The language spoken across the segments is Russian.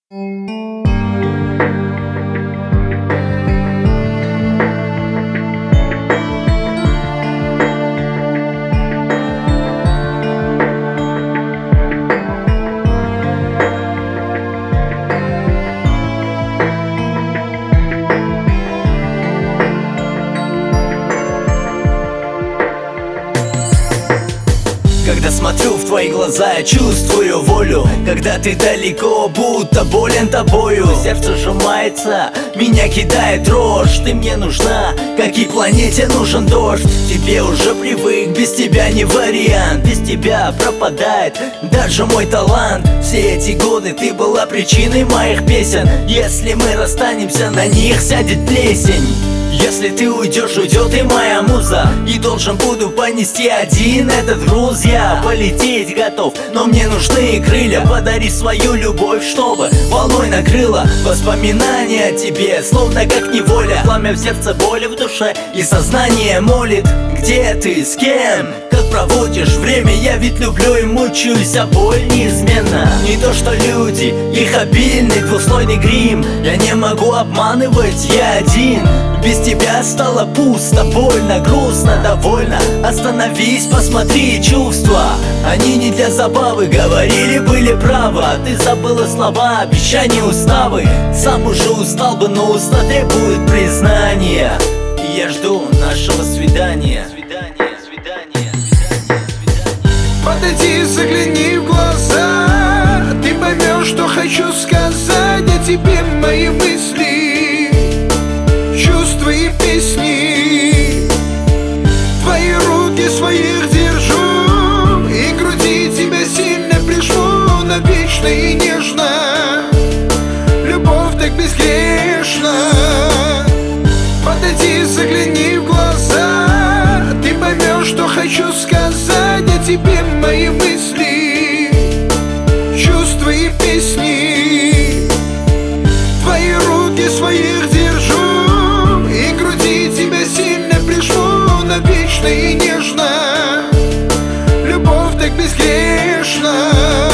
Когда смотрю в твои глаза, я чувствую волю. Когда ты далеко, будто болен тобою. Сердце сжимается, меня кидает дрожь. Ты мне нужна, как и планете нужен дождь. Тебе уже привык, без тебя не вариант. Без тебя пропадает даже мой талант. Все эти годы ты была причиной моих песен. Если мы расстанемся, на них сядет плесень. Если ты уйдешь, уйдет и моя муза. И должен буду понести один этот груз. Я полететь готов, но мне нужны крылья. Подари свою любовь, чтобы волной накрыло. Воспоминания о тебе, словно как неволя. Пламя в сердце, боли в душе, и сознание молит. Где ты, с кем, как проводишь время? Я ведь люблю и мучаюсь, а боль неизменна. Не то что люди, их обильный двуслойный грим. Я не могу обманывать, я один. Без тебя стало пусто, больно, грустно, довольно. Остановись, посмотри, чувства, они не для забавы. Говорили, были правы, а ты забыла слова, обещания, уставы. Сам уже устал бы, но уста требует признания. И я жду нашего свидания. Подойди, загляни в глаза, ты поймешь, что хочу сказать о тебе. Мои мысли, чувства и песни, твои руки своих держу, и груди тебя сильно прижму, навечно и нежно. Любовь так безгрешна. Подойди, загляни в глаза, ты поймешь, что хочу сказать о тебе. Мои мысли, чувства и песни, твои руки своих держу, и груди тебя сильно прижму, навечно и нежно. Любовь так безгрешна.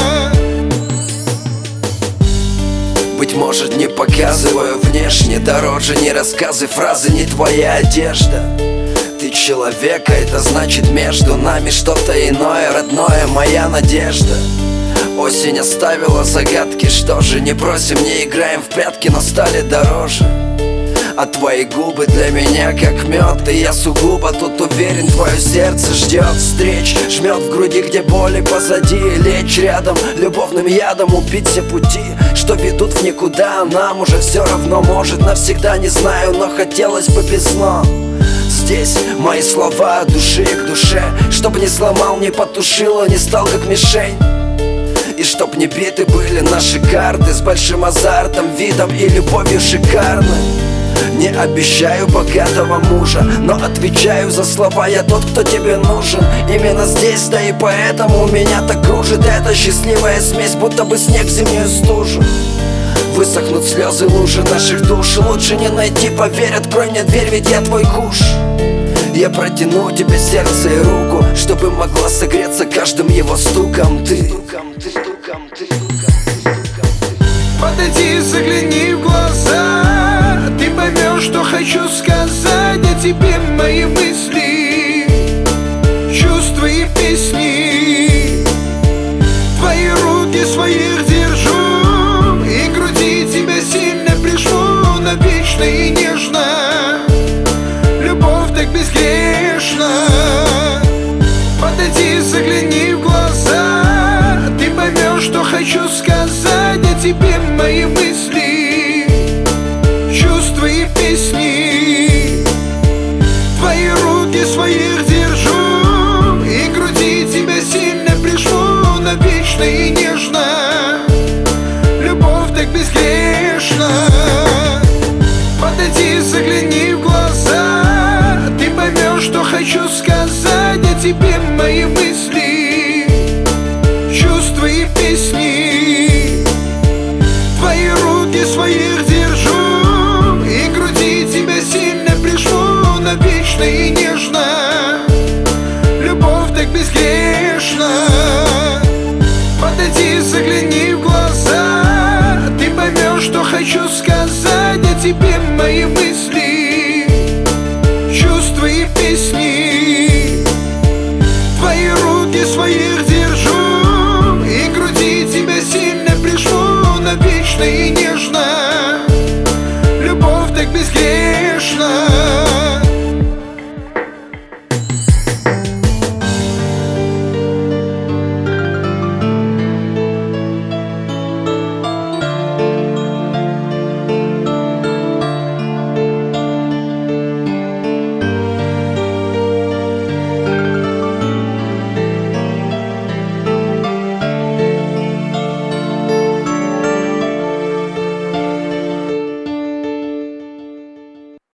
Быть может, не показываю внешне, дороже не рассказы, фразы, не твоя одежда. Ты человек, а это значит между нами что-то иное, родное, моя надежда. Осень оставила загадки, что же, не просим, не играем в прятки, но стали дороже. А твои губы для меня как мед, и я сугубо тут уверен, твое сердце ждет встреч. Жмет в груди, где боли позади, лечь рядом, любовным ядом убить все пути, что ведут в никуда. Нам уже все равно, может, навсегда, не знаю, но хотелось бы без сна. Здесь мои слова от души к душе, чтоб не сломал, не потушил, не стал как мишень. И чтоб не биты были наши карты, с большим азартом, видом и любовью шикарной. Не обещаю богатого мужа, но отвечаю за слова, я тот, кто тебе нужен. Именно здесь, да и поэтому меня так кружит эта счастливая смесь, будто бы снег в зимнюю стужу. Высохнут слезы, лужи наших душ, лучше не найти, поверь, открой мне дверь, ведь я твой куш. Я протяну тебе сердце и руку, чтобы могла согреться каждым его стуком ты. Подойди, загляни в глаза, ты поймешь, что хочу сказать о тебе. Мои мысли, чувства и песни, твои руки своих держу, и груди тебя сильно прижму, навечно и нежно. Любовь так безгрешна. Подойди, загляни в глаза, ты поймешь, что хочу сказать о тебе. Мои мысли, чувства и песни, твои руки своих держу, и груди тебя сильно прижму, навечно и нежно. Любовь так безгрешна. Подойди, загляни в глаза, ты поймешь, что хочу сказать о тебе. Мои мысли, чувства и песни, твои руки своих держу, и груди тебя сильно прижму, навечно и нежно. Любовь так безгрешна. Подойди, загляни в глаза, ты поймешь, хочу сказать, я тебе